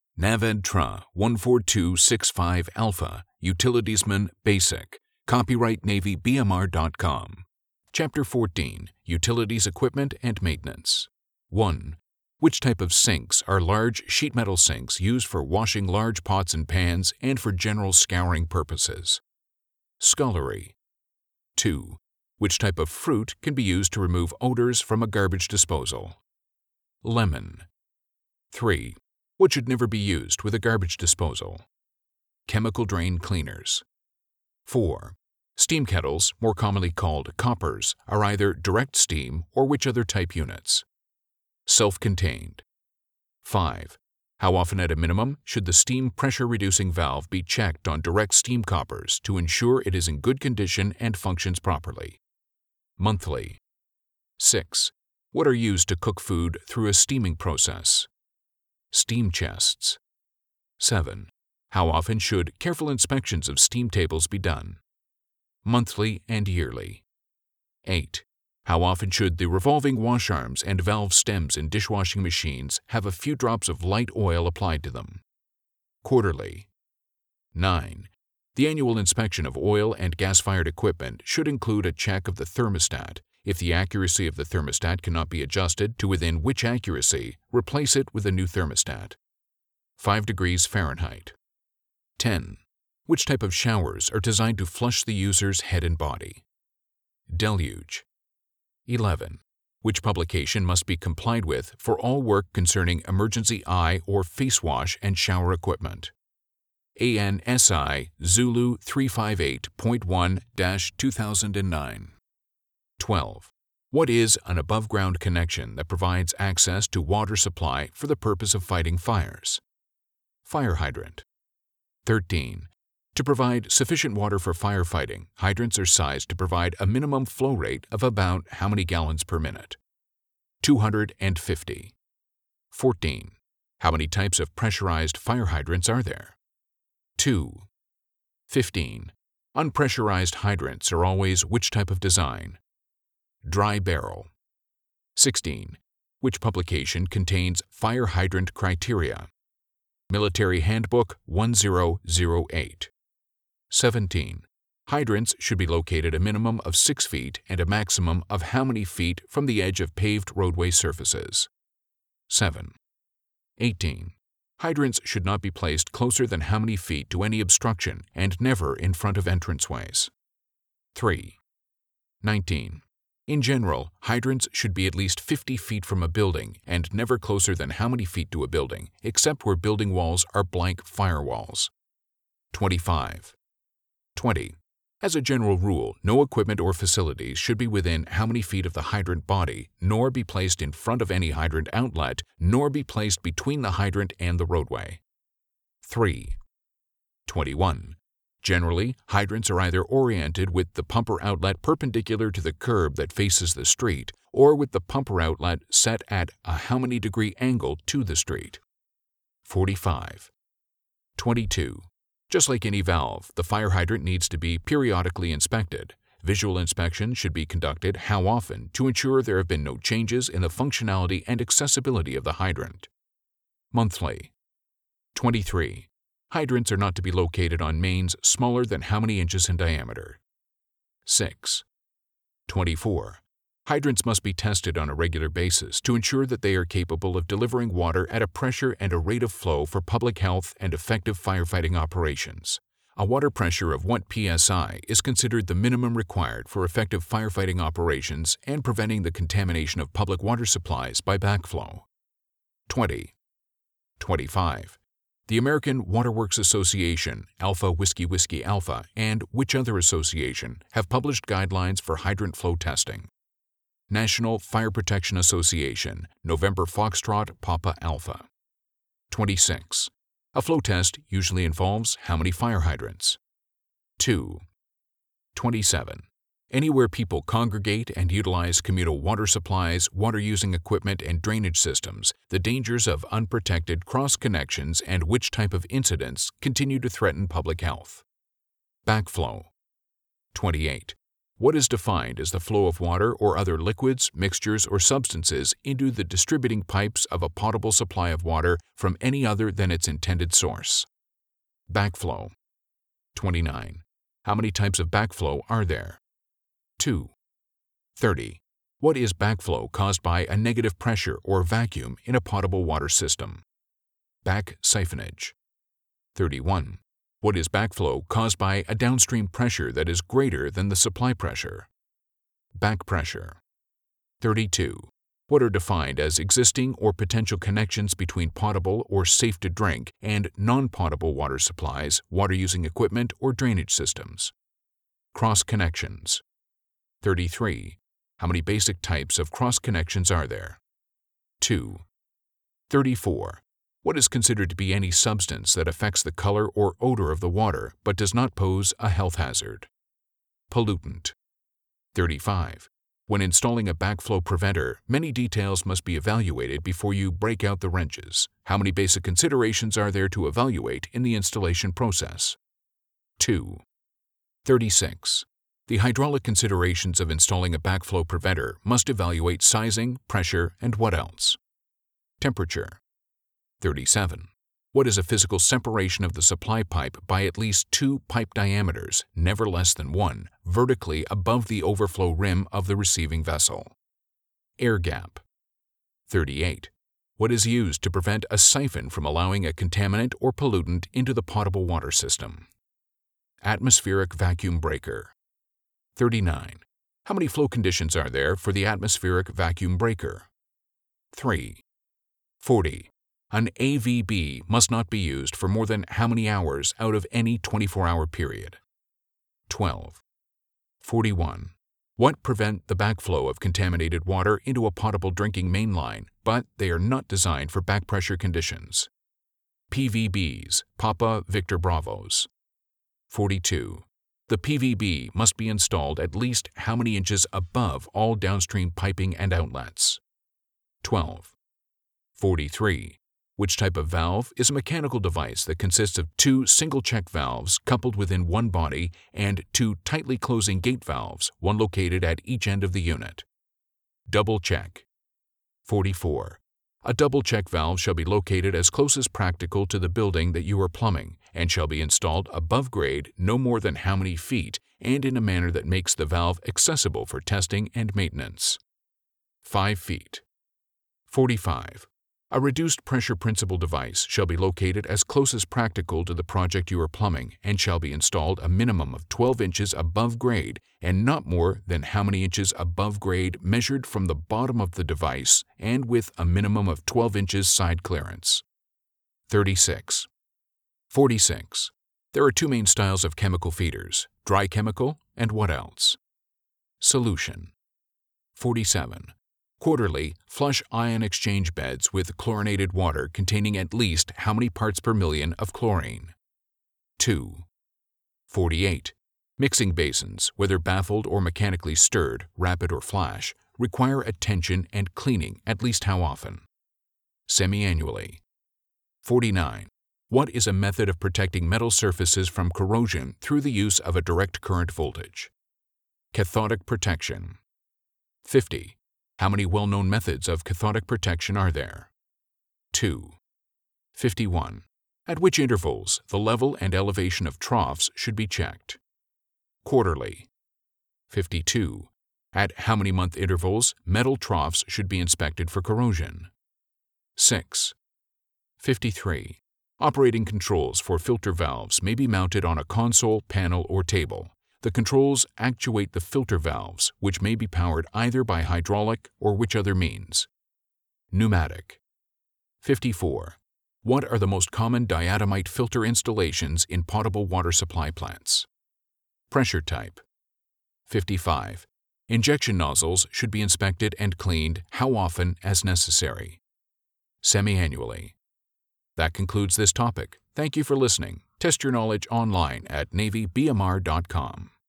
NAVAD-TRA 14265 Alpha, Utilitiesman Basic. Copyright NavyBMR.com. Chapter 14, Utilities Equipment and Maintenance. 1. Which type of sinks are large sheet metal sinks used for washing large pots and pans and for general scouring purposes? Scullery. 2. Which type of fruit can be used to remove odors from a garbage disposal? Lemon. 3. What should never be used with a garbage disposal? Chemical drain cleaners. 4. Steam kettles, more commonly called coppers, are either direct steam or which other type units? Self-contained. 5. How often at a minimum should the steam pressure-reducing valve be checked on direct steam coppers to ensure it is in good condition and functions properly? Monthly. 6. What are used to cook food through a steaming process? Steam chests. 7. How often should careful inspections of steam tables be done? Monthly and yearly. 8. How often should the revolving wash arms and valve stems in dishwashing machines have a few drops of light oil applied to them? Quarterly. 9. The annual inspection of oil and gas-fired equipment should include a check of the thermostat. If the accuracy of the thermostat cannot be adjusted to within which accuracy, replace it with a new thermostat. 5 degrees Fahrenheit. 10. Which type of showers are designed to flush the user's head and body? Deluge. 11. Which publication must be complied with for all work concerning emergency eye or face wash and shower equipment? ANSI Zulu 358.1-2009. 12. What is an above-ground connection that provides access to water supply for the purpose of fighting fires? Fire hydrant. 13. To provide sufficient water for firefighting, hydrants are sized to provide a minimum flow rate of about how many gallons per minute? 250. 14. How many types of pressurized fire hydrants are there? 2. 15. Unpressurized hydrants are always which type of design? Dry barrel. 16. Which publication contains fire hydrant criteria? Military Handbook 1008. 17. Hydrants should be located a minimum of 6 feet and a maximum of how many feet from the edge of paved roadway surfaces? 7. 18. Hydrants should not be placed closer than how many feet to any obstruction and never in front of entranceways? 3. 19. In general, hydrants should be at least 50 feet from a building and never closer than how many feet to a building, except where building walls are blank firewalls? 25. 20. As a general rule, no equipment or facilities should be within how many feet of the hydrant body, nor be placed in front of any hydrant outlet, nor be placed between the hydrant and the roadway? 3. 21. Generally, hydrants are either oriented with the pumper outlet perpendicular to the curb that faces the street or with the pumper outlet set at a how many degree angle to the street? 45. 22. Just like any valve, the fire hydrant needs to be periodically inspected. Visual inspection should be conducted how often to ensure there have been no changes in the functionality and accessibility of the hydrant? Monthly. 23. Hydrants are not to be located on mains smaller than how many inches in diameter? 6. 24. Hydrants must be tested on a regular basis to ensure that they are capable of delivering water at a pressure and a rate of flow for public health and effective firefighting operations. A water pressure of 1 psi is considered the minimum required for effective firefighting operations and preventing the contamination of public water supplies by backflow. 20. 25. The American Water Works Association, Alpha Whiskey Whiskey Alpha, and which other association have published guidelines for hydrant flow testing? National Fire Protection Association, November Foxtrot Papa Alpha. 26. A flow test usually involves how many fire hydrants? 2. 27. Anywhere people congregate and utilize communal water supplies, water-using equipment, and drainage systems, the dangers of unprotected cross-connections and which type of incidents continue to threaten public health? Backflow. 28. What is defined as the flow of water or other liquids, mixtures, or substances into the distributing pipes of a potable supply of water from any other than its intended source? Backflow. 29. How many types of backflow are there? 2. 30. What is backflow caused by a negative pressure or vacuum in a potable water system? Back siphonage. 31. What is backflow caused by a downstream pressure that is greater than the supply pressure? Back pressure. 32. What are defined as existing or potential connections between potable or safe-to-drink and non-potable water supplies, water-using equipment, or drainage systems? Cross connections. 33. How many basic types of cross connections are there? 2. 34. What is considered to be any substance that affects the color or odor of the water but does not pose a health hazard? Pollutant. 35. When installing a backflow preventer, many details must be evaluated before you break out the wrenches. How many basic considerations are there to evaluate in the installation process? 2. 36. The hydraulic considerations of installing a backflow preventer must evaluate sizing, pressure, and what else? Temperature. 37. What is a physical separation of the supply pipe by at least 2 pipe diameters, never less than 1, vertically above the overflow rim of the receiving vessel? Air gap. 38. What is used to prevent a siphon from allowing a contaminant or pollutant into the potable water system? Atmospheric vacuum breaker. 39. How many flow conditions are there for the atmospheric vacuum breaker? 3. 40. An AVB must not be used for more than how many hours out of any 24-hour period? 12. 41. What prevent the backflow of contaminated water into a potable drinking main line, but they are not designed for back pressure conditions? PVBs, Papa Victor Bravos. 42. The PVB must be installed at least how many inches above all downstream piping and outlets? 12. 43. Which type of valve is a mechanical device that consists of 2 single-check valves coupled within one body and 2 tightly closing gate valves, one located at each end of the unit? Double check. 44. A double check valve shall be located as close as practical to the building that you are plumbing and shall be installed above grade no more than how many feet and in a manner that makes the valve accessible for testing and maintenance? 5 feet. 45. A reduced pressure principal device shall be located as close as practical to the project you are plumbing and shall be installed a minimum of 12 inches above grade and not more than how many inches above grade measured from the bottom of the device and with a minimum of 12 inches side clearance? 36. 46. There are 2 main styles of chemical feeders, dry chemical and what else? Solution. 47. Quarterly, flush ion exchange beds with chlorinated water containing at least how many parts per million of chlorine? 2. 48. Mixing basins, whether baffled or mechanically stirred, rapid or flash, require attention and cleaning at least how often? Semi-annually. 49. What is a method of protecting metal surfaces from corrosion through the use of a direct current voltage? Cathodic protection. 50. How many well-known methods of cathodic protection are there? 2. 51. At which intervals the level and elevation of troughs should be checked? Quarterly. 52. At how many month intervals metal troughs should be inspected for corrosion? 6. 53. Operating controls for filter valves may be mounted on a console, panel, or table. The controls actuate the filter valves, which may be powered either by hydraulic or which other means? Pneumatic. 54. What are the most common diatomite filter installations in potable water supply plants? Pressure type. 55. Injection nozzles should be inspected and cleaned how often as necessary? Semi-annually. That concludes this topic. Thank you for listening. Test your knowledge online at NavyBMR.com.